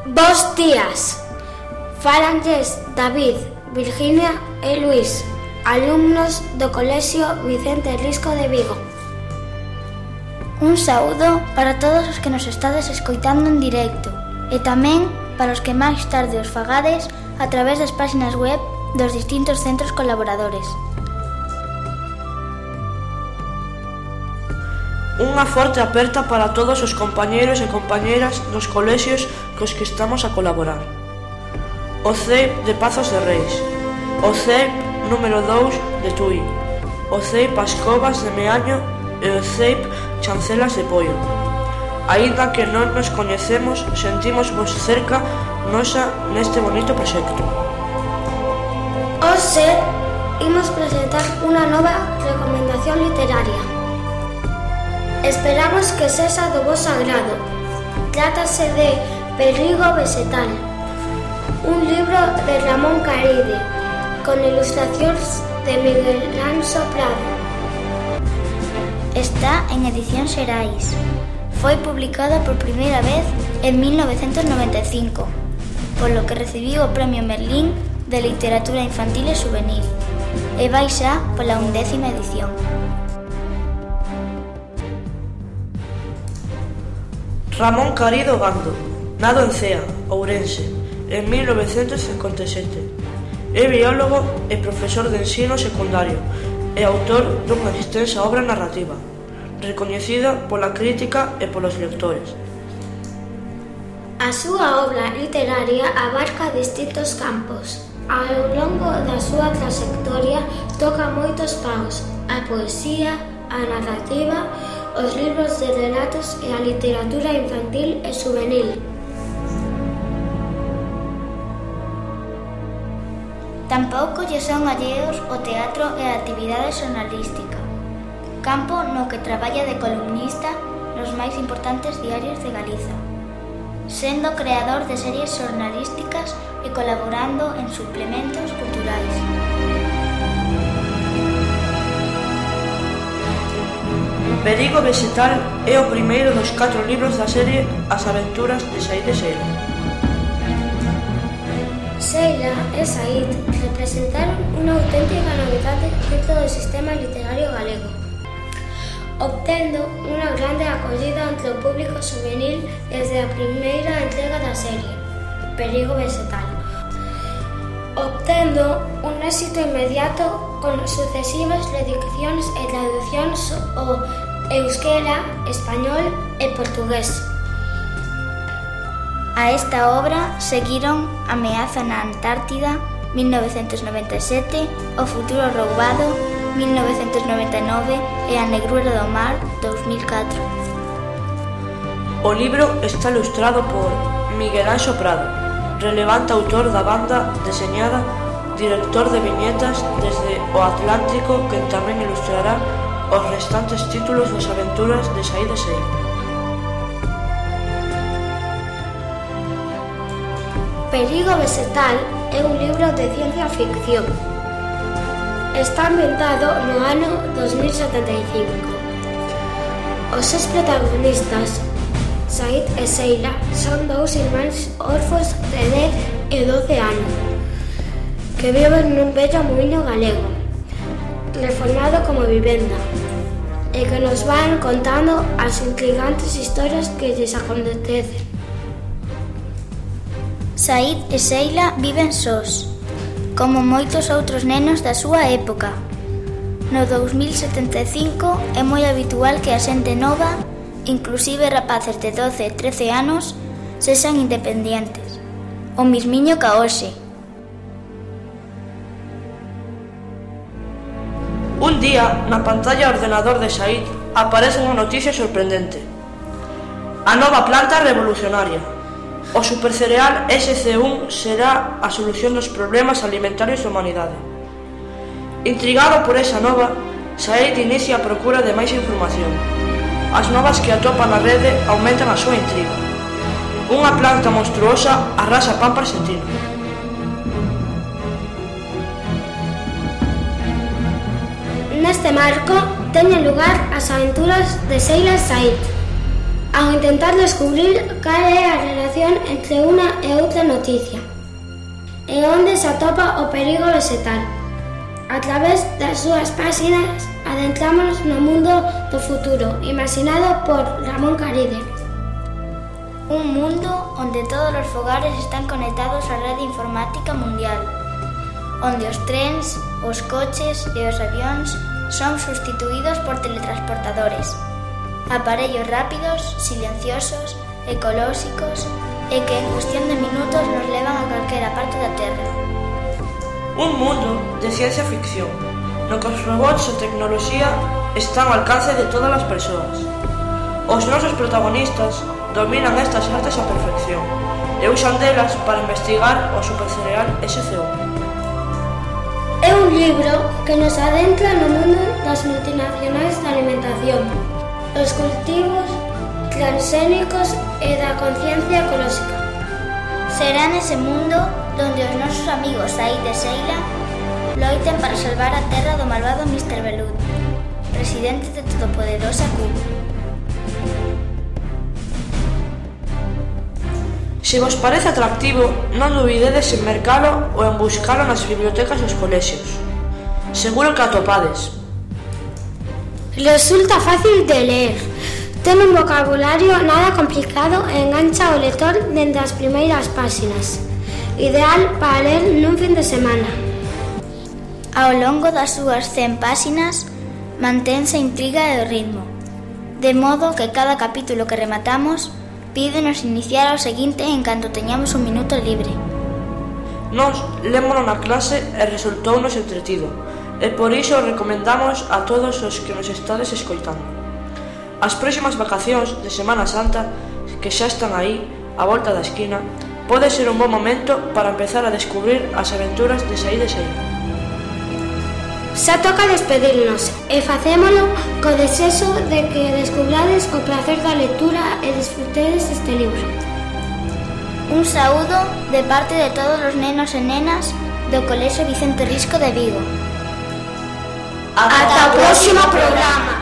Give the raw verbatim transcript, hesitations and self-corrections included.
Bos días. Falanlles David, Virginia e Luís, alumnos do Colexio Vicente Risco de Vigo. Un saúdo para todos os que nos estades escoitando en directo e tamén para os que máis tarde os fagades a través das páxinas web dos distintos centros colaboradores. Unha forte aperta para todos os compañeiros e compañeiras dos colexios cos que estamos a colaborar. O C E I P de Pazos de Reis, o C E I P número dous de Tui, o C E I P As Covas de Meaño e o C E I P Chancelas de Poio. Aínda que non nos coñecemos, sentimos vos cerca nosa neste bonito proxecto. Hoxe imos presentar unha nova recomendación literaria. Esperamos que sexa do voso agrado. Trátase de Perigo Vegetal, un libro de Ramón Caride, con ilustracións de Miguel Anxo Prado. Está en Edición Xerais. Foi publicada por primeira vez en mil novecentos noventa e cinco, polo que recibiu o Premio Merlín de Literatura Infantil e Juvenil, e vai xa pola undécima edición. Ramón Caride Gando, nado en Cea, Ourense, en mil novecentos cincuenta e sete. É biólogo e profesor de ensino secundario e autor dunha extensa obra narrativa, recoñecida pola crítica e polos lectores. A súa obra literaria abarca distintos campos. Ao longo da súa trayectoria toca moitos paus: a poesía, a narrativa, os libros de relatos e a literatura infantil e juvenil. Tampouco lle son alleos o teatro e a actividade xornalística, campo no que traballa de columnista nos máis importantes diarios de Galiza, sendo creador de series xornalísticas e colaborando en suplementos culturais. Perigo Vegetal é o primeiro dos catro libros da serie As aventuras de Saíd e Seila. Seila e Saíd representaron unha auténtica novidade dentro do sistema literario galego, obtendo unha grande acollida entre o público juvenil desde a primeira entrega da serie, Perigo Vegetal, obtendo un éxito inmediato con sucesivas reedicións e traducións ao euskera, español e portugués. A esta obra seguiron Ameaza na Antártida, mil novecentos noventa e sete, O futuro roubado, mil novecentos noventa e nove e A negrura do mar, dous mil catro. O libro está ilustrado por Miguel Anxo Prado, relevante autor da banda deseñada, director de viñetas desde o Atlántico, que tamén ilustrará os restantes títulos das aventuras de Saíd e Seila. Perigo Vegetal é un libro de ciencia ficción. Está ambientado no ano dos mil setenta e cinco. Os seus protagonistas, Saíd e Seila, son dous irmáns orfos de dez e doce anos que viven nun bello muiño galego, reformado como vivenda, e que nos van contando as intrigantes historias que lles acontecen. Saíd e Seila viven sós, como moitos outros nenos da súa época. No dous mil setenta e cinco é moi habitual que a xente nova, inclusive rapaces de doce e trece anos, sexan independientes. O mismiño ca hoxe. Un día, na pantalla ordenador de Saíd, aparece unha noticia sorprendente. A nova planta revolucionaria. O supercereal ese ce un será a solución dos problemas alimentarios da humanidade. Intrigado por esa nova, Saíd inicia a procura de máis información. As novas que atopa na rede aumentan a súa intriga. Unha planta monstruosa arrasa Pampa argentino. Neste marco teñen lugar as aventuras de Seila e Saíd. ao intentar descubrir cal é a relación entre unha e outra noticia e onde se atopa o perigo vegetal. A través das súas páxinas adentrámonos no mundo do futuro imaginado por Ramón Caride. Un mundo onde todos os fogares están conectados á rede informática mundial, onde os trens, os coches e os avións son sustituídos por teletransportadores, aparellos rápidos, silenciosos, ecolóxicos e que en cuestión de minutos nos levan a calquera parte da Terra. Un mundo de ciencia ficción, no que os robots e tecnoloxía están ao alcance de todas as persoas. Os nosos protagonistas dominan estas artes á perfección e usan delas para investigar o supercereal S C un. É un libro que nos adentra no mundo das multinacionais da alimentación, dos cultivos transgénicos e da conciencia ecolóxica. Será nese mundo donde os nosos amigos Said e Sheila loiten para salvar a terra do malvado mister Belud, presidente de todopoderosa Cuba. Se vos parece atractivo, non dubidedes en mercalo ou en buscalo nas bibliotecas dos colexios. Seguro que atopades. Resulta fácil de ler. Ten un vocabulario nada complicado e engancha o lector dende as primeiras páxinas. Ideal para ler nun fin de semana. Ao longo das súas cen páxinas mantense a intriga e o ritmo, de modo que cada capítulo que rematamos pídenos iniciar ao seguinte en canto teñamos un minuto libre. Nós lémolo na clase e resultounos entretido, e por iso recomendamos a todos os que nos estades escoitando. As próximas vacacións de Semana Santa, que xa están aí, á volta da esquina, pode ser un bon momento para empezar a descubrir as aventuras de Said e Sheila. Xa toca despedirnos e facémolo co desexo de que descubrades o placer da lectura e disfrutedes este libro. Un saúdo de parte de todos os nenos e nenas do Colexio Vicente Risco de Vigo. Ata o próximo programa.